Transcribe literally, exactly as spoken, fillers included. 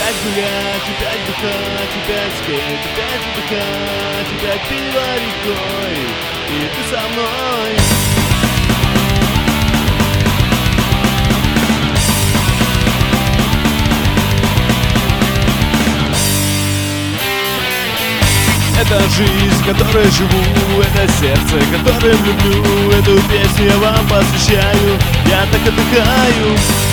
опять гулять, опять бухать, опять скейт, опять отдыхать, опять пиво рекой, и ты со мной. Это жизнь, которой живу, это сердце, которым люблю. Эту песню я вам посвящаю, я так отдыхаю.